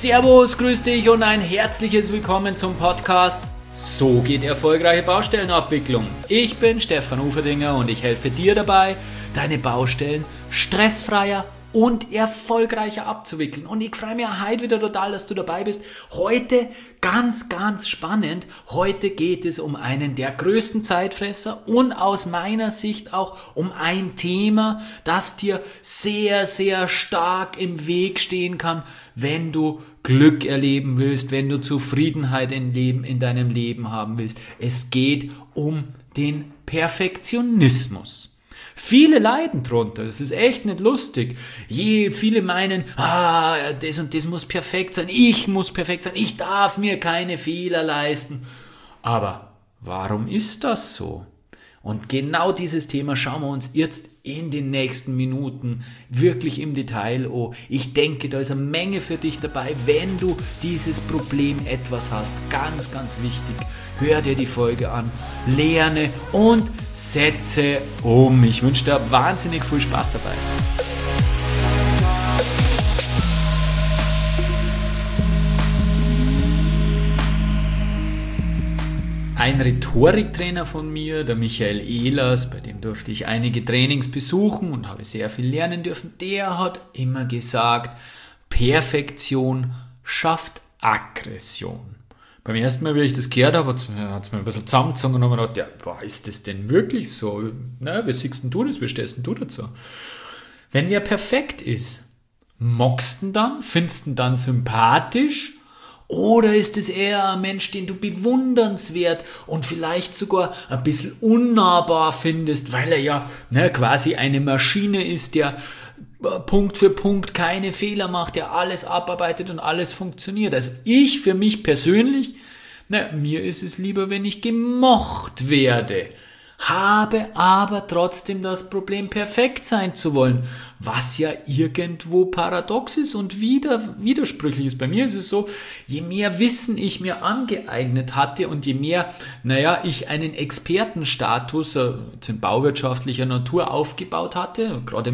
Servus, grüß dich und ein herzliches Willkommen zum Podcast So geht erfolgreiche Baustellenabwicklung. Ich bin Stefan Uferdinger und ich helfe dir dabei, deine Baustellen stressfreier und erfolgreicher abzuwickeln. Und ich freue mich heute wieder total, dass du dabei bist. Heute ganz spannend. Heute geht es um einen der größten Zeitfresser und aus meiner Sicht auch um ein Thema, das dir sehr stark im Weg stehen kann, wenn du Glück erleben willst, wenn du Zufriedenheit in deinem Leben haben willst. Es geht um den Perfektionismus. Viele leiden drunter, das ist echt nicht lustig. Viele meinen, das und das muss perfekt sein, ich muss perfekt sein, ich darf mir keine Fehler leisten. Aber warum ist das so? Und genau dieses Thema schauen wir uns jetzt in den nächsten Minuten wirklich im Detail an. Ich denke, da ist eine Menge für dich dabei, wenn du dieses Problem etwas hast. Ganz wichtig. Hör dir die Folge an, lerne und setze um. Ich wünsche dir wahnsinnig viel Spaß dabei. Ein Rhetoriktrainer von mir, der Michael Ehlers, bei dem durfte ich einige Trainings besuchen und habe sehr viel lernen dürfen, der hat immer gesagt, Perfektion schafft Aggression. Beim ersten Mal, wie ich das gehört habe, hat es mir ein bisschen zusammengezogen und habe mir gedacht, ist das denn wirklich so? Wie siehst denn du das? Wie stehst denn du dazu? Wenn wer perfekt ist, magst du ihn dann? Findest du ihn dann sympathisch? Oder ist es eher ein Mensch, den du bewundernswert und vielleicht sogar ein bisschen unnahbar findest, weil er ja quasi eine Maschine ist, der Punkt für Punkt keine Fehler macht, der alles abarbeitet und alles funktioniert. Also ich für mich persönlich, mir ist es lieber, wenn ich gemocht werde, habe aber trotzdem das Problem, perfekt sein zu wollen, was ja irgendwo paradox ist und widersprüchlich ist. Bei mir ist es so, je mehr Wissen ich mir angeeignet hatte und je mehr, ich einen Expertenstatus in bauwirtschaftlicher Natur aufgebaut hatte, gerade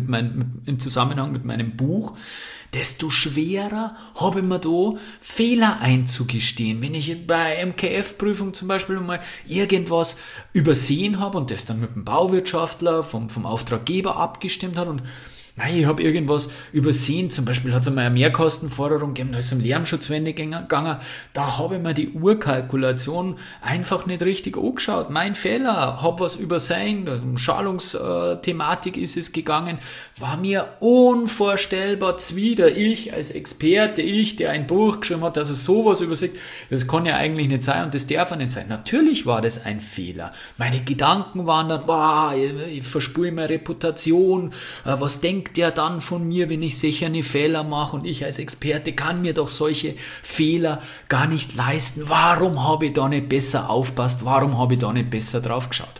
im Zusammenhang mit meinem Buch, desto schwerer habe ich mir da Fehler einzugestehen. Wenn ich bei MKF-Prüfung zum Beispiel mal irgendwas übersehen habe und das dann mit dem Bauwirtschaftler vom Auftraggeber abgestimmt hat und ich habe irgendwas übersehen, zum Beispiel hat es einmal eine Mehrkostenforderung gegeben, da ist es um Lärmschutzwände gegangen, da habe ich mir die Urkalkulation einfach nicht richtig angeschaut. Mein Fehler, habe was übersehen, um Schalungsthematik ist es gegangen, war mir unvorstellbar zwider. Ich als Experte, der ein Buch geschrieben hat, dass er sowas übersieht, das kann ja eigentlich nicht sein und das darf ja nicht sein. Natürlich war das ein Fehler. Meine Gedanken waren dann, ich verspüre meine Reputation, was denkt der dann von mir, wenn ich sicher eine Fehler mache und ich als Experte kann mir doch solche Fehler gar nicht leisten. Warum habe ich da nicht besser aufpasst? Warum habe ich da nicht besser drauf geschaut?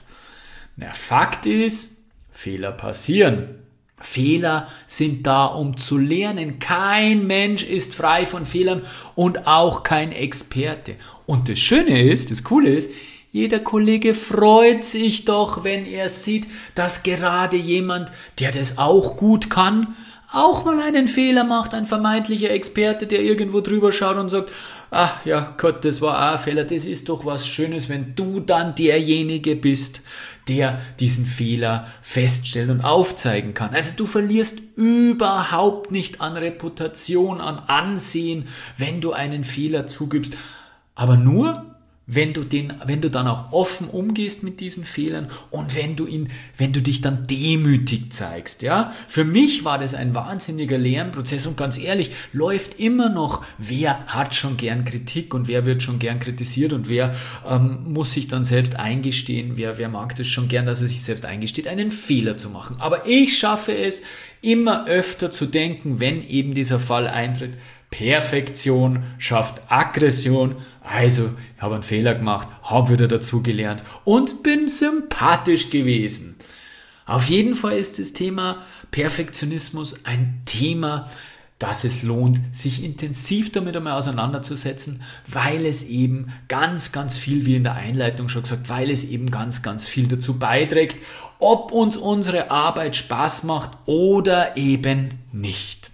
Fakt ist, Fehler passieren. Fehler sind da, um zu lernen. Kein Mensch ist frei von Fehlern und auch kein Experte. Und das Schöne ist, das Coole ist, jeder Kollege freut sich doch, wenn er sieht, dass gerade jemand, der das auch gut kann, auch mal einen Fehler macht, ein vermeintlicher Experte, der irgendwo drüber schaut und sagt, Gott, das war auch ein Fehler, das ist doch was Schönes, wenn du dann derjenige bist, der diesen Fehler feststellen und aufzeigen kann. Also du verlierst überhaupt nicht an Reputation, an Ansehen, wenn du einen Fehler zugibst, aber nur, wenn du dann auch offen umgehst mit diesen Fehlern und wenn du dich dann demütig zeigst, ja. Für mich war das ein wahnsinniger Lernprozess und ganz ehrlich, läuft immer noch, wer hat schon gern Kritik und wer wird schon gern kritisiert und wer muss sich dann selbst eingestehen, wer mag das schon gern, dass er sich selbst eingesteht, einen Fehler zu machen. Aber ich schaffe es, immer öfter zu denken, wenn eben dieser Fall eintritt, Perfektion schafft Aggression, also ich habe einen Fehler gemacht, habe wieder dazugelernt und bin sympathisch gewesen. Auf jeden Fall ist das Thema Perfektionismus ein Thema, dass es lohnt, sich intensiv damit einmal auseinanderzusetzen, weil es eben ganz viel, wie in der Einleitung schon gesagt, weil es eben ganz viel dazu beiträgt, ob uns unsere Arbeit Spaß macht oder eben nicht.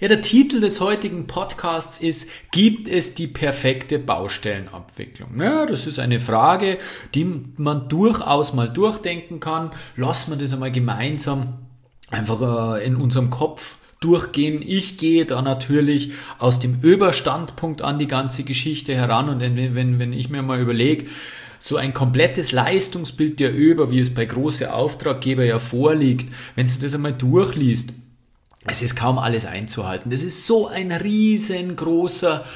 Ja, der Titel des heutigen Podcasts ist: Gibt es die perfekte Baustellenabwicklung? Ja, das ist eine Frage, die man durchaus mal durchdenken kann. Lassen wir das einmal gemeinsam einfach in unserem Kopf durchgehen. Ich gehe da natürlich aus dem Überstandpunkt an die ganze Geschichte heran, und wenn ich mir mal überlege, so ein komplettes Leistungsbild der ÖBA, wie es bei großen Auftraggebern ja vorliegt, wenn du das einmal durchliest, es ist kaum alles einzuhalten. Das ist so ein riesengroßer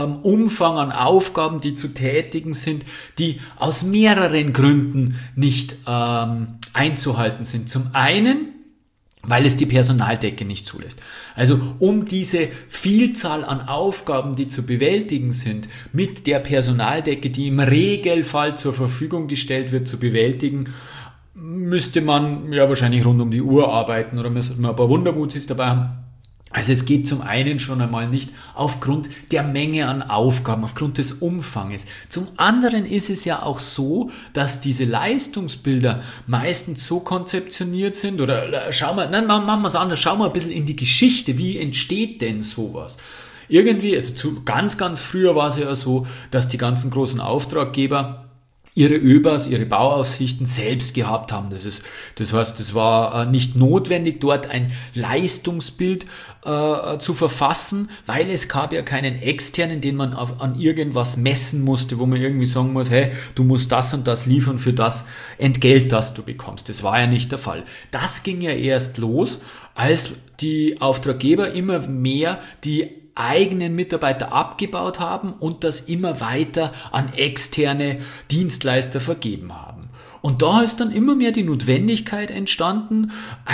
Umfang an Aufgaben, die zu tätigen sind, die aus mehreren Gründen nicht einzuhalten sind. Zum einen, weil es die Personaldecke nicht zulässt. Also um diese Vielzahl an Aufgaben, die zu bewältigen sind, mit der Personaldecke, die im Regelfall zur Verfügung gestellt wird, zu bewältigen, müsste man ja wahrscheinlich rund um die Uhr arbeiten oder müsste man ein paar Wundermutzis dabei haben. Also es geht zum einen schon einmal nicht aufgrund der Menge an Aufgaben, aufgrund des Umfanges. Zum anderen ist es ja auch so, dass diese Leistungsbilder meistens so konzeptioniert sind, oder machen wir es anders, schau mal ein bisschen in die Geschichte, wie entsteht denn sowas? Irgendwie, also ganz, ganz früher war es ja so, dass die ganzen großen Auftraggeber ihre ÖBAs, ihre Bauaufsichten selbst gehabt haben. Das heißt, das war nicht notwendig, dort ein Leistungsbild zu verfassen, weil es gab ja keinen externen, den man an irgendwas messen musste, wo man irgendwie sagen muss, hey, du musst das und das liefern für das Entgelt, das du bekommst. Das war ja nicht der Fall. Das ging ja erst los, als die Auftraggeber immer mehr die eigenen Mitarbeiter abgebaut haben und das immer weiter an externe Dienstleister vergeben haben. Und da ist dann immer mehr die Notwendigkeit entstanden,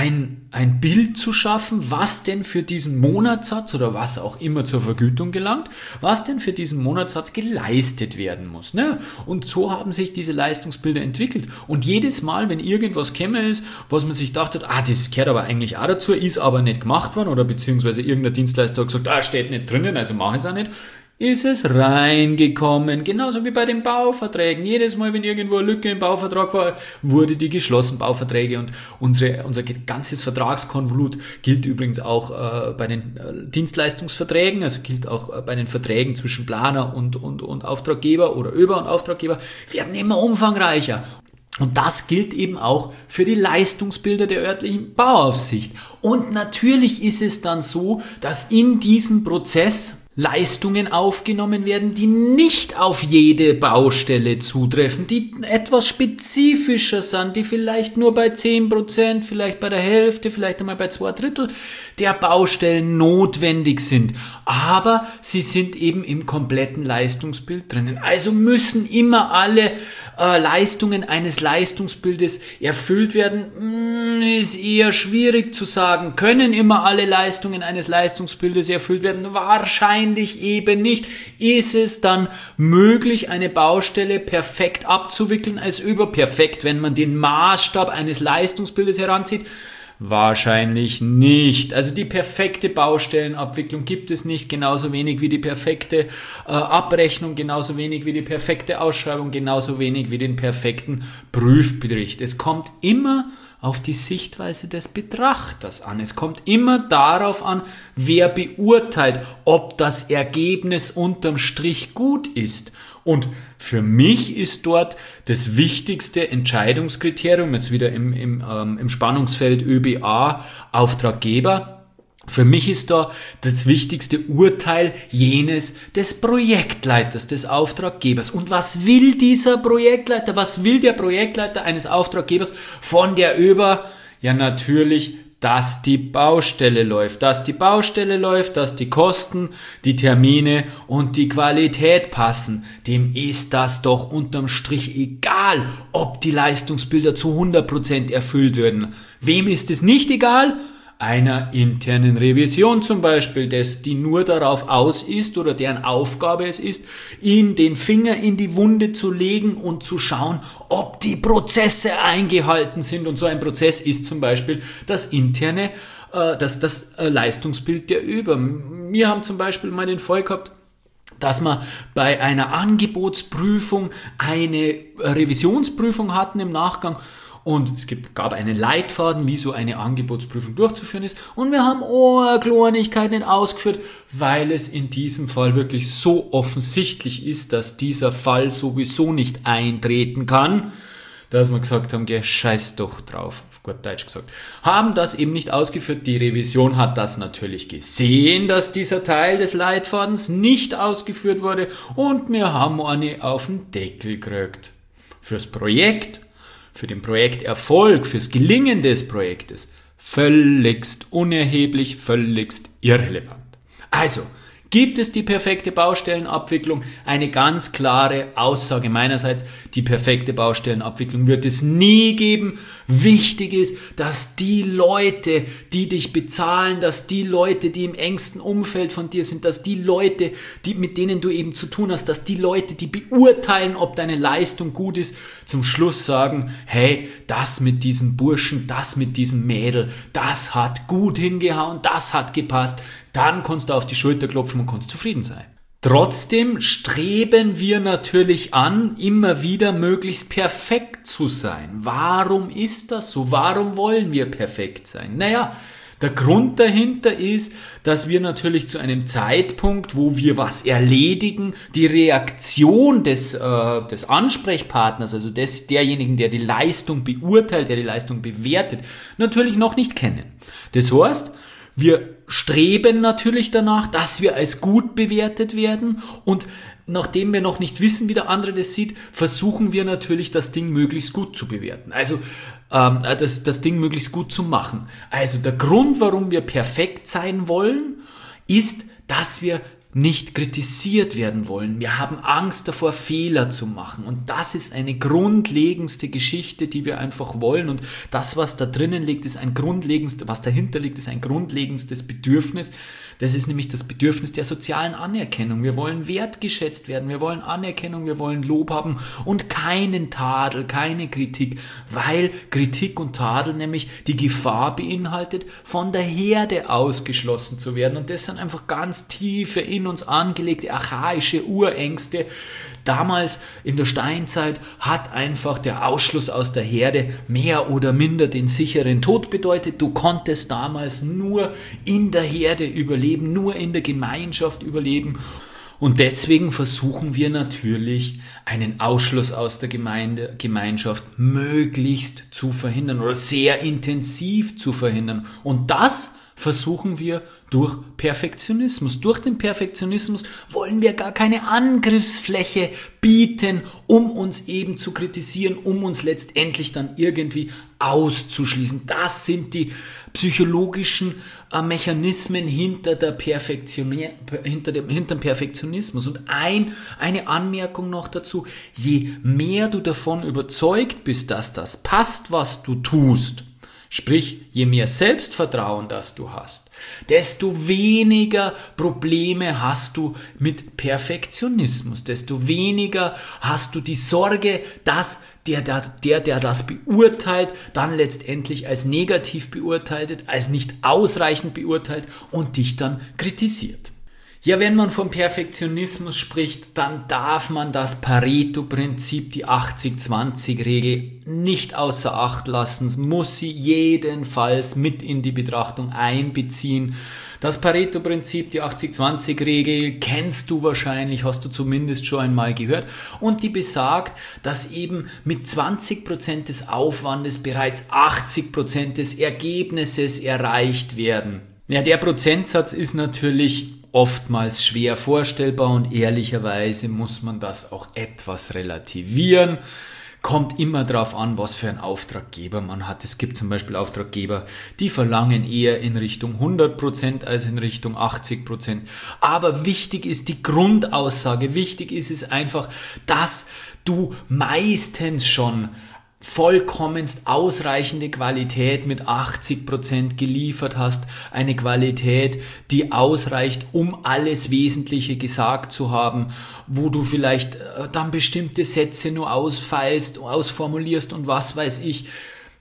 ein Bild zu schaffen, was denn für diesen Monatssatz oder was auch immer zur Vergütung gelangt, was denn für diesen Monatssatz geleistet werden muss. Ne? Und so haben sich diese Leistungsbilder entwickelt. Und jedes Mal, wenn irgendwas gekommen ist, was man sich dachte, das gehört aber eigentlich auch dazu, ist aber nicht gemacht worden, oder beziehungsweise irgendein Dienstleister hat gesagt, steht nicht drinnen, also mache ich es auch nicht, ist es reingekommen. Genauso wie bei den Bauverträgen. Jedes Mal, wenn irgendwo eine Lücke im Bauvertrag war, wurde die geschlossen, Bauverträge. Und unser ganzes Vertragskonvolut gilt übrigens auch bei den Dienstleistungsverträgen, also gilt auch bei den Verträgen zwischen Planer und Auftraggeber oder ÖBA und Auftraggeber, werden immer umfangreicher. Und das gilt eben auch für die Leistungsbilder der örtlichen Bauaufsicht. Und natürlich ist es dann so, dass in diesem Prozess Leistungen aufgenommen werden, die nicht auf jede Baustelle zutreffen, die etwas spezifischer sind, die vielleicht nur bei 10%, vielleicht bei der Hälfte, vielleicht einmal bei 2/3 der Baustellen notwendig sind. Aber sie sind eben im kompletten Leistungsbild drinnen. Also müssen immer alle Leistungen eines Leistungsbildes erfüllt werden. Ist eher schwierig zu sagen. Können immer alle Leistungen eines Leistungsbildes erfüllt werden? Wahrscheinlich eben nicht. Ist es dann möglich, eine Baustelle perfekt abzuwickeln als überperfekt, wenn man den Maßstab eines Leistungsbildes heranzieht? Wahrscheinlich nicht. Also die perfekte Baustellenabwicklung gibt es nicht, genauso wenig wie die perfekte Abrechnung, genauso wenig wie die perfekte Ausschreibung, genauso wenig wie den perfekten Prüfbericht. Es kommt immer auf die Sichtweise des Betrachters an. Es kommt immer darauf an, wer beurteilt, ob das Ergebnis unterm Strich gut ist. Und für mich ist dort das wichtigste Entscheidungskriterium, jetzt wieder im Spannungsfeld ÖBA, Auftraggeber, für mich ist da das wichtigste Urteil jenes des Projektleiters, des Auftraggebers. Und was will dieser Projektleiter, was will der Projektleiter eines Auftraggebers von der ÖBA? Ja, natürlich, dass die Baustelle läuft, dass die Kosten, die Termine und die Qualität passen. Dem ist das doch unterm Strich egal, ob die Leistungsbilder zu 100% erfüllt werden. Wem ist es nicht egal? Einer internen Revision zum Beispiel, die nur darauf aus ist oder deren Aufgabe es ist, ihm den Finger in die Wunde zu legen und zu schauen, ob die Prozesse eingehalten sind. Und so ein Prozess ist zum Beispiel das interne, das Leistungsbild der ÖBA. Wir haben zum Beispiel mal den Fall gehabt, dass wir bei einer Angebotsprüfung eine Revisionsprüfung hatten im Nachgang. und es gab einen Leitfaden, wie so eine Angebotsprüfung durchzuführen ist und wir haben Kleinigkeiten ausgeführt, weil es in diesem Fall wirklich so offensichtlich ist, dass dieser Fall sowieso nicht eintreten kann, dass wir gesagt haben, scheiß doch drauf, auf gut Deutsch gesagt. Haben das eben nicht ausgeführt. Die Revision hat das natürlich gesehen, dass dieser Teil des Leitfadens nicht ausgeführt wurde und wir haben eine auf den Deckel gekriegt. Fürs Projekt, für den Projekterfolg, fürs Gelingen des Projektes völligst unerheblich, völligst irrelevant. Also, gibt es die perfekte Baustellenabwicklung? Eine ganz klare Aussage meinerseits, die perfekte Baustellenabwicklung wird es nie geben. Wichtig ist, dass die Leute, die dich bezahlen, dass die Leute, die im engsten Umfeld von dir sind, dass die Leute, mit denen du eben zu tun hast, dass die Leute, die beurteilen, ob deine Leistung gut ist, zum Schluss sagen, hey, das mit diesem Burschen, das mit diesem Mädel, das hat gut hingehauen, das hat gepasst. Dann kannst du auf die Schulter klopfen und kannst zufrieden sein. Trotzdem streben wir natürlich an, immer wieder möglichst perfekt zu sein. Warum ist das so? Warum wollen wir perfekt sein? Naja, der Grund dahinter ist, dass wir natürlich zu einem Zeitpunkt, wo wir was erledigen, die Reaktion des Ansprechpartners, also derjenigen, der die Leistung beurteilt, der die Leistung bewertet, natürlich noch nicht kennen. Das heißt, wir streben natürlich danach, dass wir als gut bewertet werden und nachdem wir noch nicht wissen, wie der andere das sieht, versuchen wir natürlich, das Ding möglichst gut zu bewerten. Also das Ding möglichst gut zu machen. Also der Grund, warum wir perfekt sein wollen, ist, dass wir nicht kritisiert werden wollen. Wir haben Angst davor, Fehler zu machen. Und das ist eine grundlegendste Geschichte, die wir einfach wollen. Und das, was da drinnen liegt, ist was dahinter liegt, ist ein grundlegendstes Bedürfnis. Das ist nämlich das Bedürfnis der sozialen Anerkennung. Wir wollen wertgeschätzt werden, wir wollen Anerkennung, wir wollen Lob haben und keinen Tadel, keine Kritik, weil Kritik und Tadel nämlich die Gefahr beinhaltet, von der Herde ausgeschlossen zu werden. Und das sind einfach ganz tiefe, in uns angelegte, archaische Urängste. Damals in der Steinzeit hat einfach der Ausschluss aus der Herde mehr oder minder den sicheren Tod bedeutet. Du konntest damals nur in der Herde überleben, nur in der Gemeinschaft überleben. Und deswegen versuchen wir natürlich, einen Ausschluss aus der Gemeinschaft möglichst zu verhindern oder sehr intensiv zu verhindern. Und das versuchen wir durch Perfektionismus. Durch den Perfektionismus wollen wir gar keine Angriffsfläche bieten, um uns eben zu kritisieren, um uns letztendlich dann irgendwie auszuschließen. Das sind die psychologischen Mechanismen hinter dem Perfektionismus. Und eine Anmerkung noch dazu: Je mehr du davon überzeugt bist, dass das passt, was du tust, sprich, je mehr Selbstvertrauen das du hast, desto weniger Probleme hast du mit Perfektionismus, desto weniger hast du die Sorge, dass der das beurteilt, dann letztendlich als negativ beurteilt, als nicht ausreichend beurteilt und dich dann kritisiert. Ja, wenn man vom Perfektionismus spricht, dann darf man das Pareto-Prinzip, die 80-20-Regel, nicht außer Acht lassen. Es muss sie jedenfalls mit in die Betrachtung einbeziehen. Das Pareto-Prinzip, die 80-20-Regel, kennst du wahrscheinlich, hast du zumindest schon einmal gehört. Und die besagt, dass eben mit 20% des Aufwandes bereits 80% des Ergebnisses erreicht werden. Ja, der Prozentsatz ist natürlich oftmals schwer vorstellbar und ehrlicherweise muss man das auch etwas relativieren. Kommt immer darauf an, was für einen Auftraggeber man hat. Es gibt zum Beispiel Auftraggeber, die verlangen eher in Richtung 100% als in Richtung 80%. Aber wichtig ist die Grundaussage. Wichtig ist es einfach, dass du meistens schon vollkommenst ausreichende Qualität mit 80% geliefert hast, eine Qualität, die ausreicht, um alles Wesentliche gesagt zu haben, wo du vielleicht dann bestimmte Sätze nur ausfeilst, ausformulierst und was weiß ich.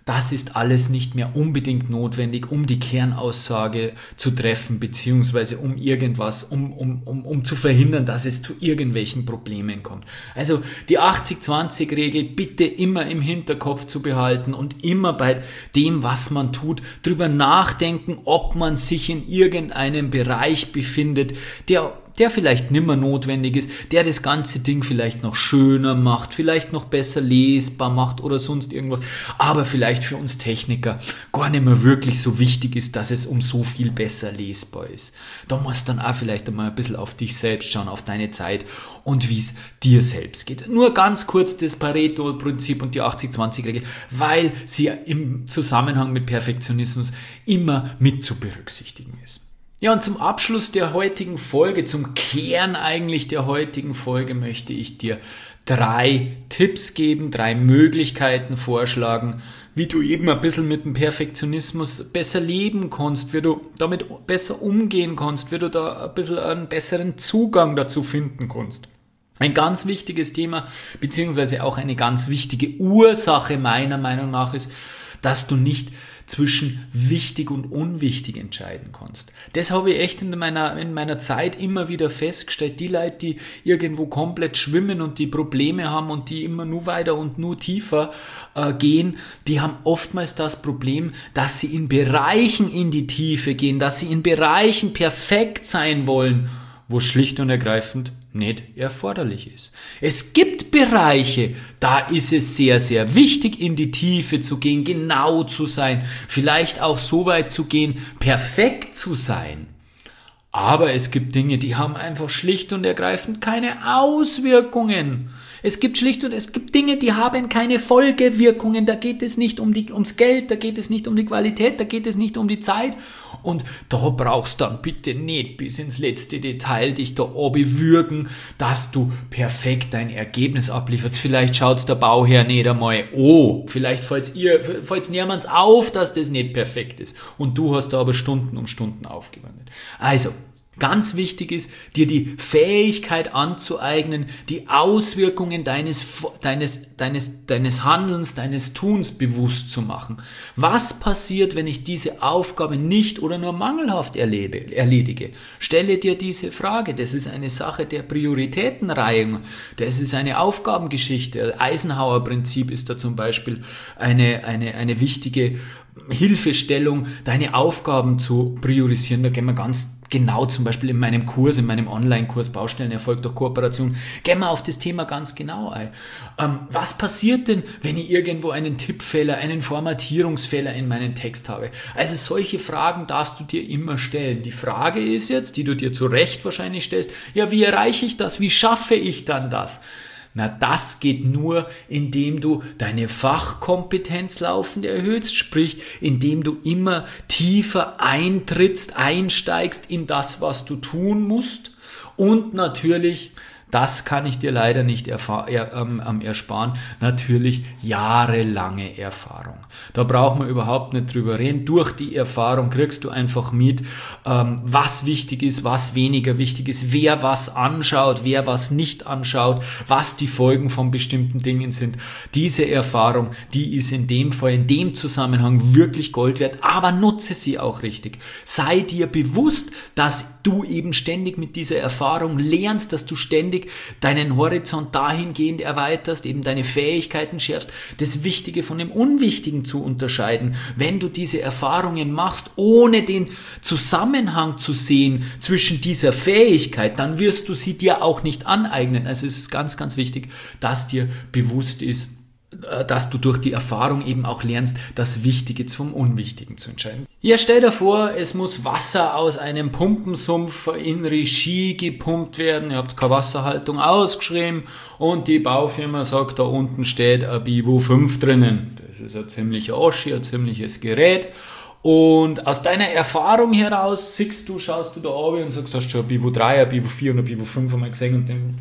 Das ist alles nicht mehr unbedingt notwendig, um die Kernaussage zu treffen, beziehungsweise um irgendwas, um zu verhindern, dass es zu irgendwelchen Problemen kommt. Also die 80-20-Regel bitte immer im Hinterkopf zu behalten und immer bei dem, was man tut, drüber nachdenken, ob man sich in irgendeinem Bereich befindet, der vielleicht nimmer notwendig ist, der das ganze Ding vielleicht noch schöner macht, vielleicht noch besser lesbar macht oder sonst irgendwas, aber vielleicht für uns Techniker gar nicht mehr wirklich so wichtig ist, dass es um so viel besser lesbar ist. Da musst du dann auch vielleicht einmal ein bisschen auf dich selbst schauen, auf deine Zeit und wie es dir selbst geht. Nur ganz kurz das Pareto-Prinzip und die 80-20-Regel, weil sie im Zusammenhang mit Perfektionismus immer mit zu berücksichtigen ist. Ja, und zum Abschluss der heutigen Folge, zum Kern eigentlich der heutigen Folge, möchte ich dir 3 Tipps geben, 3 Möglichkeiten vorschlagen, wie du eben ein bisschen mit dem Perfektionismus besser leben kannst, wie du damit besser umgehen kannst, wie du da ein bisschen einen besseren Zugang dazu finden kannst. Ein ganz wichtiges Thema, beziehungsweise auch eine ganz wichtige Ursache meiner Meinung nach ist, dass du nicht zwischen wichtig und unwichtig entscheiden kannst. Das habe ich echt in meiner Zeit immer wieder festgestellt. Die Leute, die irgendwo komplett schwimmen und die Probleme haben und die immer nur weiter und nur tiefer gehen, die haben oftmals das Problem, dass sie in Bereichen in die Tiefe gehen, dass sie in Bereichen perfekt sein wollen, wo schlicht und ergreifend nicht erforderlich ist. Es gibt Bereiche, da ist es sehr, sehr wichtig, in die Tiefe zu gehen, genau zu sein, vielleicht auch so weit zu gehen, perfekt zu sein. Aber es gibt Dinge, die haben einfach schlicht und ergreifend keine Auswirkungen. Es gibt Dinge, die haben keine Folgewirkungen. Da geht es nicht ums Geld, da geht es nicht um die Qualität, da geht es nicht um die Zeit. Und da brauchst du dann bitte nicht bis ins letzte Detail dich da bewürgen, dass du perfekt dein Ergebnis ablieferst. Vielleicht schaut's der Bauherr nicht einmal an. Vielleicht fällt's niemand's auf, dass das nicht perfekt ist. Und du hast da aber Stunden um Stunden aufgewendet. Also, ganz wichtig ist, dir die Fähigkeit anzueignen, die Auswirkungen deines Handelns, deines Tuns bewusst zu machen. Was passiert, wenn ich diese Aufgabe nicht oder nur mangelhaft erledige? Stelle dir diese Frage. Das ist eine Sache der Prioritätenreihung. Das ist eine Aufgabengeschichte. Eisenhower-Prinzip ist da zum Beispiel eine wichtige Hilfestellung, deine Aufgaben zu priorisieren. Da gehen wir ganz genau, zum Beispiel in meinem Online-Kurs Baustellenerfolg durch Kooperation, gehen wir auf das Thema ganz genau ein. Was passiert denn, wenn ich irgendwo einen Tippfehler, einen Formatierungsfehler in meinem Text habe? Also solche Fragen darfst du dir immer stellen. Die Frage ist jetzt, die du dir zu Recht wahrscheinlich stellst, ja, wie erreiche ich das? Wie schaffe ich dann das? Na, das geht nur, indem du deine Fachkompetenz laufend erhöhst, sprich, indem du immer tiefer einsteigst in das, was du tun musst und natürlich, das kann ich dir leider nicht ersparen, natürlich jahrelange Erfahrung. Da brauchen wir überhaupt nicht drüber reden. Durch die Erfahrung kriegst du einfach mit, was wichtig ist, was weniger wichtig ist, wer was anschaut, wer was nicht anschaut, was die Folgen von bestimmten Dingen sind. Diese Erfahrung, die ist in dem Fall, in dem Zusammenhang wirklich Gold wert, aber nutze sie auch richtig. Sei dir bewusst, dass du eben ständig mit dieser Erfahrung lernst, dass du ständig deinen Horizont dahingehend erweiterst, eben deine Fähigkeiten schärfst, das Wichtige von dem Unwichtigen zu unterscheiden. Wenn du diese Erfahrungen machst, ohne den Zusammenhang zu sehen zwischen dieser Fähigkeit, dann wirst du sie dir auch nicht aneignen. Also es ist ganz, ganz wichtig, dass dir bewusst ist, dass du durch die Erfahrung eben auch lernst, das Wichtige vom Unwichtigen zu entscheiden. Ja, stell dir vor, es muss Wasser aus einem Pumpensumpf in Regie gepumpt werden. Ihr habt keine Wasserhaltung ausgeschrieben und die Baufirma sagt, da unten steht ein Bivo 5 drinnen. Das ist ein ziemlicher Oschi, ein ziemliches Gerät. Und aus deiner Erfahrung heraus schaust du da oben und sagst, hast du schon ein Bivo 3, ein Bivo 4 und ein Bivo 5 einmal gesehen und dann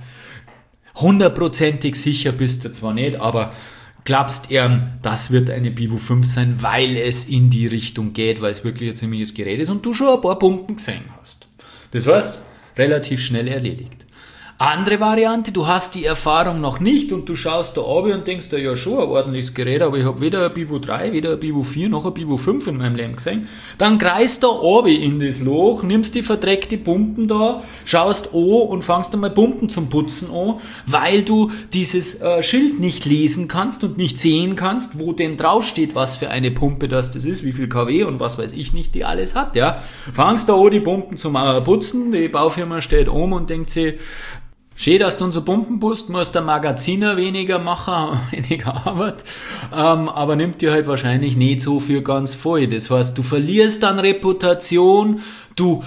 100%ig sicher bist du zwar nicht, aber glaubst das wird eine Bivo 5 sein, weil es in die Richtung geht, weil es wirklich ein ziemliches Gerät ist und du schon ein paar Pumpen gesehen hast. Das heißt, relativ schnell erledigt. Andere Variante, du hast die Erfahrung noch nicht und du schaust da runter und denkst dir, ja schon, ein ordentliches Gerät, aber ich habe weder ein Bivo 3, weder ein Bivo 4, noch ein Bivo 5 in meinem Leben gesehen. Dann greifst du da runter in das Loch, nimmst die verdreckte Pumpen da, schaust an und fangst einmal Pumpen zum Putzen an, weil du dieses Schild nicht lesen kannst und nicht sehen kannst, wo denn draufsteht, was für eine Pumpe das ist, wie viel kW und was weiß ich nicht, die alles hat, ja. Fangst da an, die Pumpen zum Putzen, die Baufirma steht und denkt sich, schön, dass du unser Pumpen putzt, muss der Magaziner weniger machen, weniger Arbeit, aber nimmt dir halt wahrscheinlich nicht so viel ganz voll. Das heißt, du verlierst dann Reputation, du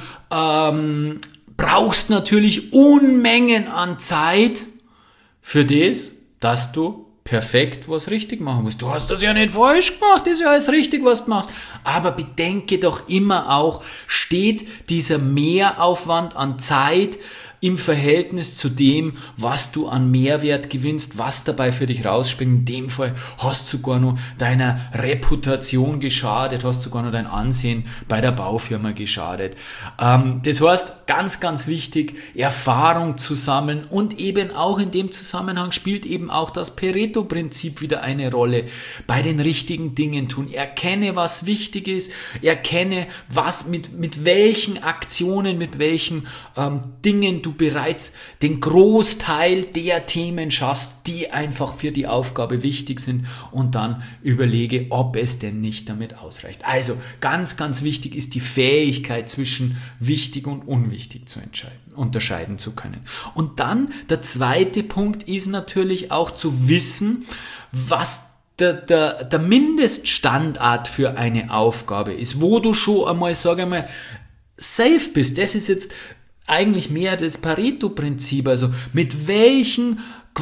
brauchst natürlich Unmengen an Zeit für das, dass du perfekt was richtig machen musst. Du hast das ja nicht falsch gemacht, das ist ja alles richtig, was du machst. Aber bedenke doch immer auch, steht dieser Mehraufwand an Zeit im Verhältnis zu dem, was du an Mehrwert gewinnst, was dabei für dich rausspringt. In dem Fall hast du sogar noch deiner Reputation geschadet, hast sogar noch dein Ansehen bei der Baufirma geschadet. Das heißt, ganz, ganz wichtig, Erfahrung zu sammeln und eben auch in dem Zusammenhang spielt eben auch das Pareto-Prinzip wieder eine Rolle. Bei den richtigen Dingen tun. Erkenne, was wichtig ist, erkenne, was mit welchen Aktionen, mit welchen Dingen du bereits den Großteil der Themen schaffst, die einfach für die Aufgabe wichtig sind und dann überlege, ob es denn nicht damit ausreicht. Also ganz, ganz wichtig ist die Fähigkeit zwischen wichtig und unwichtig zu unterscheiden zu können. Und dann der zweite Punkt ist natürlich auch zu wissen, was der Mindeststandard für eine Aufgabe ist, wo du schon einmal, sage ich mal, safe bist. Das ist jetzt eigentlich mehr das Pareto-Prinzip, also mit welchem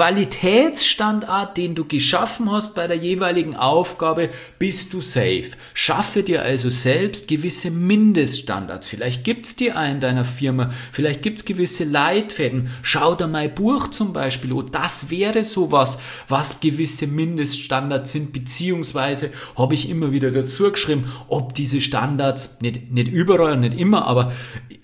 Qualitätsstandard, den du geschaffen hast bei der jeweiligen Aufgabe, bist du safe. Schaffe dir also selbst gewisse Mindeststandards. Vielleicht gibt es die in deiner Firma, vielleicht gibt es gewisse Leitfäden. Schau dir mein Buch zum Beispiel an. Das wäre sowas, was gewisse Mindeststandards sind, beziehungsweise habe ich immer wieder dazu geschrieben, ob diese Standards, nicht überall und nicht immer, aber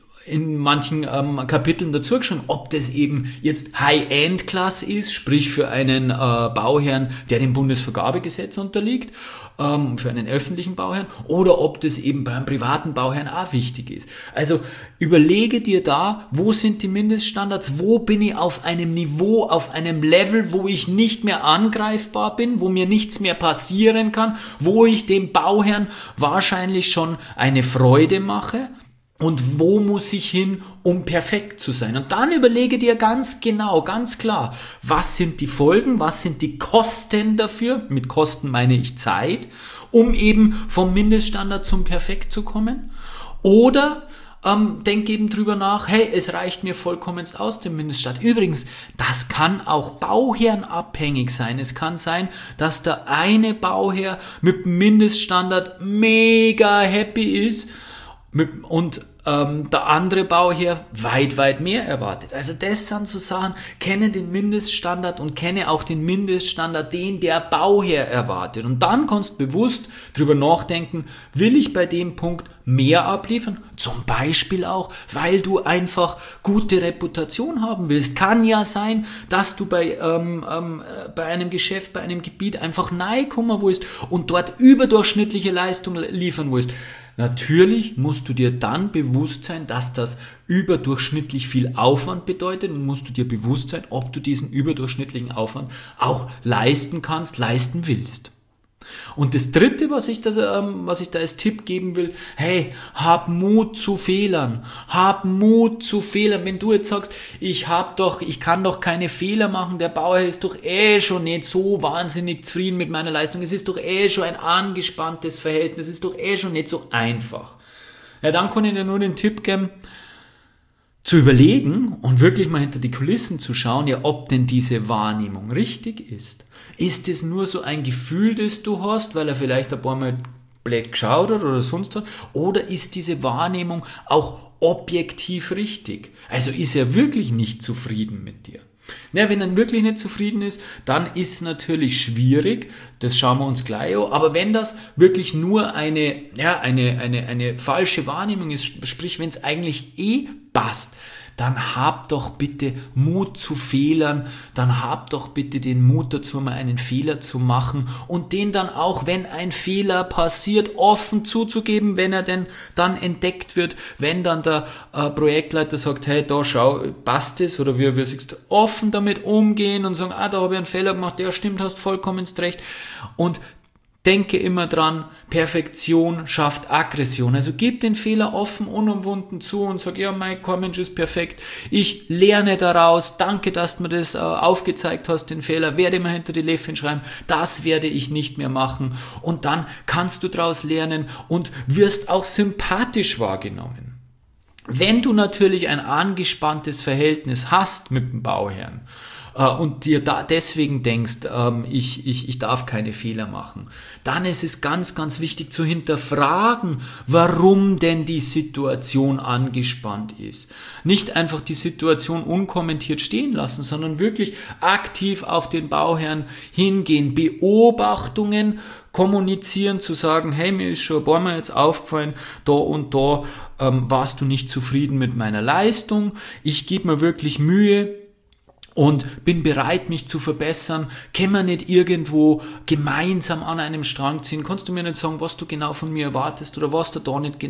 in manchen Kapiteln dazu geschrieben, ob das eben jetzt High-End-Class ist, sprich für einen Bauherrn, der dem Bundesvergabegesetz unterliegt, für einen öffentlichen Bauherrn, oder ob das eben beim privaten Bauherrn auch wichtig ist. Also überlege dir da, wo sind die Mindeststandards, wo bin ich auf einem Niveau, auf einem Level, wo ich nicht mehr angreifbar bin, wo mir nichts mehr passieren kann, wo ich dem Bauherrn wahrscheinlich schon eine Freude mache. Und wo muss ich hin, um perfekt zu sein? Und dann überlege dir ganz genau, ganz klar, was sind die Folgen, was sind die Kosten dafür? Mit Kosten meine ich Zeit, um eben vom Mindeststandard zum Perfekt zu kommen. Oder denk eben drüber nach, hey, es reicht mir vollkommenst aus dem Mindeststandard. Übrigens, das kann auch bauherrenabhängig sein. Es kann sein, dass der eine Bauherr mit dem Mindeststandard mega happy ist, und der andere Bauherr weit, weit mehr erwartet. Also das sind so Sachen, kenne den Mindeststandard und kenne auch den Mindeststandard, den der Bauherr erwartet. Und dann kannst du bewusst drüber nachdenken, will ich bei dem Punkt mehr abliefern? Zum Beispiel auch, weil du einfach gute Reputation haben willst. Kann ja sein, dass du bei einem Geschäft, bei einem Gebiet einfach reinkommen willst und dort überdurchschnittliche Leistung liefern willst. Natürlich musst du dir dann bewusst sein, dass das überdurchschnittlich viel Aufwand bedeutet und musst du dir bewusst sein, ob du diesen überdurchschnittlichen Aufwand auch leisten kannst, leisten willst. Und das Dritte, was ich da als Tipp geben will, hey, hab Mut zu Fehlern. Hab Mut zu Fehlern. Wenn du jetzt sagst, ich kann doch keine Fehler machen, der Bauherr ist doch schon nicht so wahnsinnig zufrieden mit meiner Leistung, es ist doch schon ein angespanntes Verhältnis, es ist doch schon nicht so einfach. Ja, dann kann ich dir nur den Tipp geben, zu überlegen und wirklich mal hinter die Kulissen zu schauen, ja, ob denn diese Wahrnehmung richtig ist. Ist es nur so ein Gefühl, das du hast, weil er vielleicht ein paar Mal blöd geschaut hat oder sonst was? Oder ist diese Wahrnehmung auch objektiv richtig? Also ist er wirklich nicht zufrieden mit dir? Na, wenn er wirklich nicht zufrieden ist, dann ist es natürlich schwierig, das schauen wir uns gleich an, aber wenn das wirklich nur eine falsche Wahrnehmung ist, sprich, wenn es eigentlich passt, dann hab doch bitte Mut zu Fehlern, dann hab doch bitte den Mut dazu, mal einen Fehler zu machen und den dann auch, wenn ein Fehler passiert, offen zuzugeben, wenn er denn dann entdeckt wird, wenn dann der Projektleiter sagt, hey, da schau, passt es, oder wie siehst du, offen damit umgehen und sagen, da habe ich einen Fehler gemacht, ja stimmt, hast vollkommen recht. Und denke immer dran, Perfektion schafft Aggression. Also gib den Fehler offen, unumwunden zu und sag, ja, mein Mensch ist perfekt. Ich lerne daraus. Danke, dass du mir das aufgezeigt hast, den Fehler. Werde mir hinter die Läffchen schreiben. Das werde ich nicht mehr machen. Und dann kannst du daraus lernen und wirst auch sympathisch wahrgenommen. Wenn du natürlich ein angespanntes Verhältnis hast mit dem Bauherrn, und dir da deswegen denkst, ich darf keine Fehler machen, dann ist es ganz, ganz wichtig zu hinterfragen, warum denn die Situation angespannt ist. Nicht einfach die Situation unkommentiert stehen lassen, sondern wirklich aktiv auf den Bauherrn hingehen, Beobachtungen kommunizieren, zu sagen, hey, mir ist schon ein paar Mal jetzt aufgefallen, da und da warst du nicht zufrieden mit meiner Leistung, ich gebe mir wirklich Mühe, und bin bereit, mich zu verbessern. Können wir nicht irgendwo gemeinsam an einem Strang ziehen? Kannst du mir nicht sagen, was du genau von mir erwartest oder was da nicht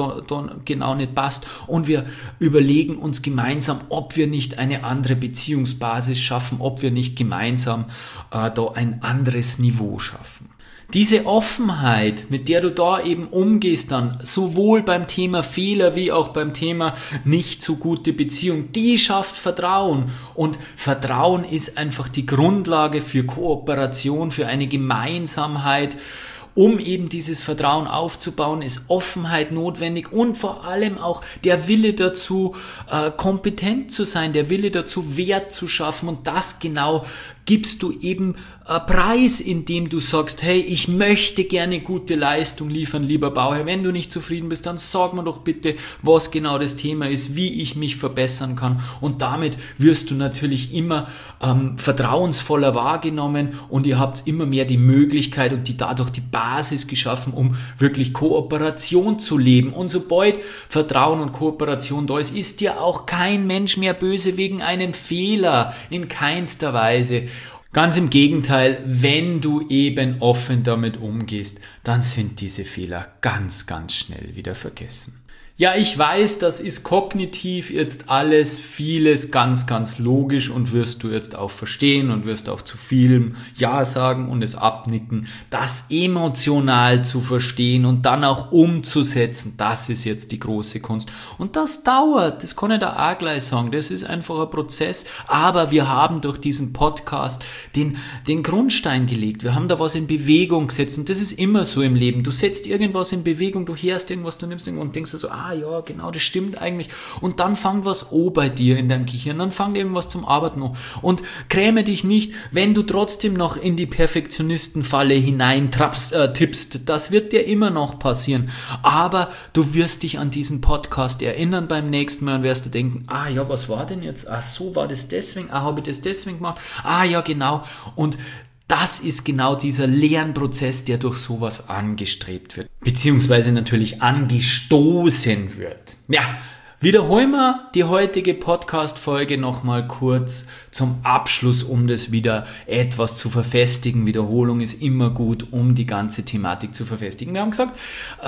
genau nicht passt? Und wir überlegen uns gemeinsam, ob wir nicht eine andere Beziehungsbasis schaffen, ob wir nicht gemeinsam da ein anderes Niveau schaffen. Diese Offenheit, mit der du da eben umgehst dann, sowohl beim Thema Fehler wie auch beim Thema nicht so gute Beziehung, die schafft Vertrauen. Und Vertrauen ist einfach die Grundlage für Kooperation, für eine Gemeinsamkeit. Um eben dieses Vertrauen aufzubauen, ist Offenheit notwendig und vor allem auch der Wille dazu, kompetent zu sein, der Wille dazu, Wert zu schaffen, und das genau gibst du eben Preis, indem du sagst, hey, ich möchte gerne gute Leistung liefern, lieber Bauherr. Wenn du nicht zufrieden bist, dann sag mir doch bitte, was genau das Thema ist, wie ich mich verbessern kann. Und damit wirst du natürlich immer vertrauensvoller wahrgenommen und ihr habt immer mehr die Möglichkeit und dadurch die Basis geschaffen, um wirklich Kooperation zu leben. Und sobald Vertrauen und Kooperation da ist dir auch kein Mensch mehr böse wegen einem Fehler, in keinster Weise. Ganz im Gegenteil, wenn du eben offen damit umgehst, dann sind diese Fehler ganz, ganz schnell wieder vergessen. Ja, ich weiß, das ist kognitiv jetzt alles, vieles ganz, ganz logisch und wirst du jetzt auch verstehen und wirst auch zu vielem Ja sagen und es abnicken. Das emotional zu verstehen und dann auch umzusetzen, das ist jetzt die große Kunst. Und das dauert, das kann ich da auch gleich sagen, das ist einfach ein Prozess, aber wir haben durch diesen Podcast den Grundstein gelegt. Wir haben da was in Bewegung gesetzt und das ist immer so im Leben. Du setzt irgendwas in Bewegung, du hörst irgendwas, du nimmst irgendwas und denkst dir so, ja, genau, das stimmt eigentlich. Und dann fängt was an bei dir in deinem Gehirn, dann fängt irgendwas zum Arbeiten an. Und gräme dich nicht, wenn du trotzdem noch in die Perfektionistenfalle hinein-tippst. Das wird dir immer noch passieren. Aber du wirst dich an diesen Podcast erinnern beim nächsten Mal und wirst du denken, ja, was war denn jetzt? So war das deswegen? Habe ich das deswegen gemacht? Ja, genau. Und das ist genau dieser Lernprozess, der durch sowas angestrebt wird, beziehungsweise natürlich angestoßen wird. Ja, wiederholen wir die heutige Podcast-Folge nochmal kurz zum Abschluss, um das wieder etwas zu verfestigen. Wiederholung ist immer gut, um die ganze Thematik zu verfestigen. Wir haben gesagt,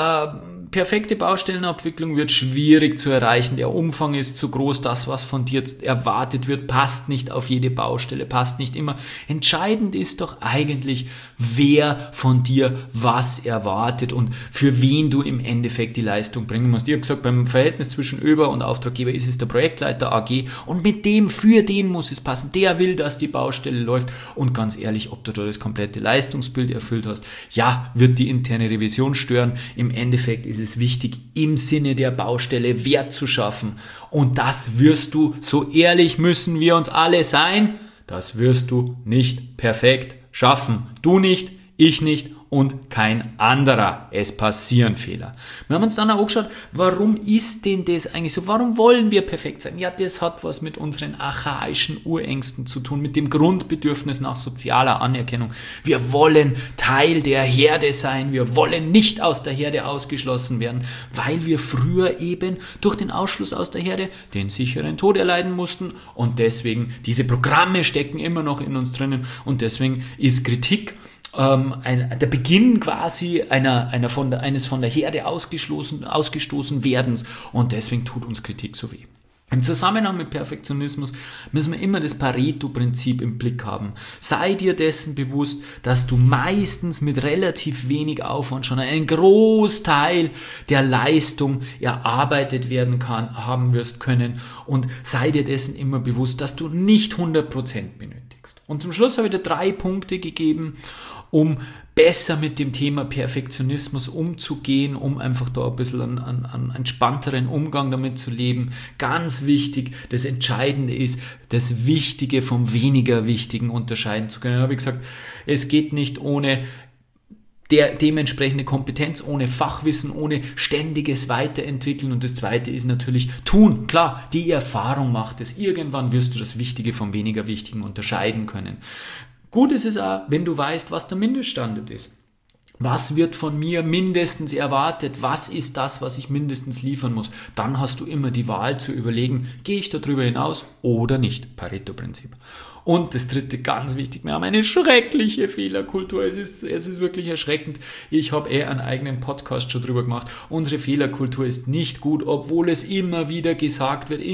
perfekte Baustellenabwicklung wird schwierig zu erreichen. Der Umfang ist zu groß. Das, was von dir erwartet wird, passt nicht auf jede Baustelle, passt nicht immer. Entscheidend ist doch eigentlich, wer von dir was erwartet und für wen du im Endeffekt die Leistung bringen musst. Ich habe gesagt, beim Verhältnis zwischen Über- und Auftraggeber ist es der Projektleiter AG und für den muss es passen. Der will, dass die Baustelle läuft und ganz ehrlich, ob du da das komplette Leistungsbild erfüllt hast, ja, wird die interne Revision stören. Im Endeffekt ist es wichtig, im Sinne der Baustelle Wert zu schaffen und das wirst du, so ehrlich müssen wir uns alle sein, das wirst du nicht perfekt schaffen. Du nicht, Ich nicht und kein anderer. Es passieren Fehler. Wir haben uns dann auch angeschaut, warum ist denn das eigentlich so? Warum wollen wir perfekt sein? Ja, das hat was mit unseren archaischen Urängsten zu tun, mit dem Grundbedürfnis nach sozialer Anerkennung. Wir wollen Teil der Herde sein. Wir wollen nicht aus der Herde ausgeschlossen werden, weil wir früher eben durch den Ausschluss aus der Herde den sicheren Tod erleiden mussten und deswegen diese Programme stecken immer noch in uns drinnen und deswegen ist Kritik der Beginn quasi eines von der Herde ausgestoßen Werdens und deswegen tut uns Kritik so weh. Im Zusammenhang mit Perfektionismus müssen wir immer das Pareto-Prinzip im Blick haben. Sei dir dessen bewusst, dass du meistens mit relativ wenig Aufwand schon einen Großteil der Leistung erarbeitet haben wirst können und sei dir dessen immer bewusst, dass du nicht 100% benötigst. Und zum Schluss habe ich dir 3 Punkte gegeben, um besser mit dem Thema Perfektionismus umzugehen, um einfach da ein bisschen einen entspannteren Umgang damit zu leben. Ganz wichtig, das Entscheidende ist, das Wichtige vom weniger Wichtigen unterscheiden zu können. Da habe ich gesagt, es geht nicht ohne dementsprechende Kompetenz, ohne Fachwissen, ohne ständiges Weiterentwickeln. Und das Zweite ist natürlich tun. Klar, die Erfahrung macht es. Irgendwann wirst du das Wichtige vom weniger Wichtigen unterscheiden können. Gut ist es auch, wenn du weißt, was der Mindeststandard ist. Was wird von mir mindestens erwartet? Was ist das, was ich mindestens liefern muss? Dann hast du immer die Wahl zu überlegen, gehe ich darüber hinaus oder nicht? Pareto-Prinzip. Und das dritte, ganz wichtig, wir haben eine schreckliche Fehlerkultur. Es ist wirklich erschreckend. Ich habe einen eigenen Podcast schon drüber gemacht. Unsere Fehlerkultur ist nicht gut, obwohl es immer wieder gesagt wird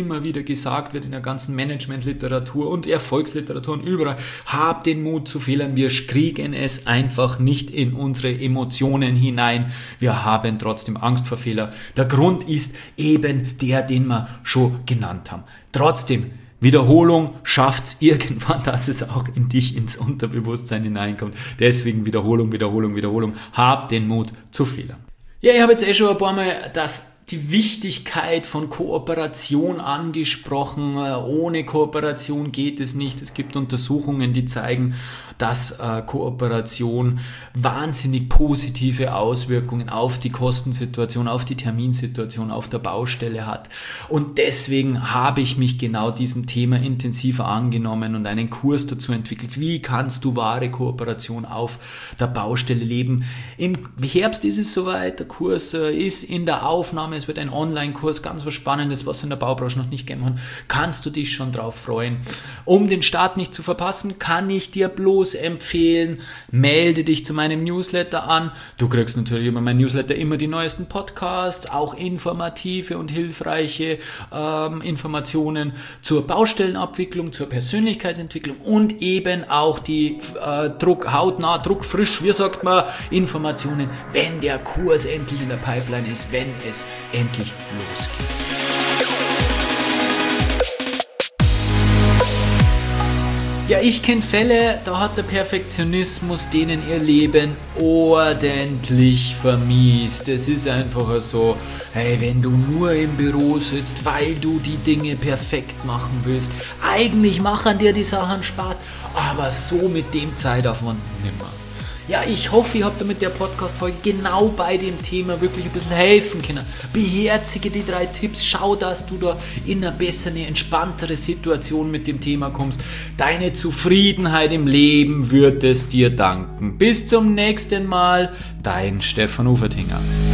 in der ganzen Managementliteratur und Erfolgsliteratur und überall. Hab den Mut zu Fehlern. Wir kriegen es einfach nicht in unsere Emotionen hinein. Wir haben trotzdem Angst vor Fehlern. Der Grund ist eben der, den wir schon genannt haben. Trotzdem, Wiederholung schafft es irgendwann, dass es auch in dich ins Unterbewusstsein hineinkommt. Deswegen Wiederholung. Hab den Mut zu Fehlern. Ja, ich habe jetzt schon ein paar Mal die Wichtigkeit von Kooperation angesprochen. Ohne Kooperation geht es nicht. Es gibt Untersuchungen, die zeigen, dass Kooperation wahnsinnig positive Auswirkungen auf die Kostensituation, auf die Terminsituation, auf der Baustelle hat. Und deswegen habe ich mich genau diesem Thema intensiver angenommen und einen Kurs dazu entwickelt. Wie kannst du wahre Kooperation auf der Baustelle leben? Im Herbst ist es soweit, der Kurs ist in der Aufnahme, es wird ein Online-Kurs, ganz was Spannendes, was in der Baubranche noch nicht gegeben hat. Kannst du dich schon drauf freuen? Um den Start nicht zu verpassen, kann ich dir bloß empfehlen, melde dich zu meinem Newsletter an. Du kriegst natürlich über meinen Newsletter immer die neuesten Podcasts, auch informative und hilfreiche Informationen zur Baustellenabwicklung, zur Persönlichkeitsentwicklung und eben auch die hautnah, druckfrisch, wie sagt man, Informationen, wenn der Kurs endlich in der Pipeline ist, wenn es endlich losgeht. Ja, ich kenne Fälle, da hat der Perfektionismus denen ihr Leben ordentlich vermiest. Es ist einfach so, hey, wenn du nur im Büro sitzt, weil du die Dinge perfekt machen willst, eigentlich machen dir die Sachen Spaß, aber so mit dem Zeitaufwand nimmer. Ja, ich hoffe, ihr habt mit der Podcast-Folge genau bei dem Thema wirklich ein bisschen helfen können. Beherzige die 3 Tipps, schau, dass du da in eine bessere, entspanntere Situation mit dem Thema kommst. Deine Zufriedenheit im Leben wird es dir danken. Bis zum nächsten Mal, dein Stefan Ufertinger.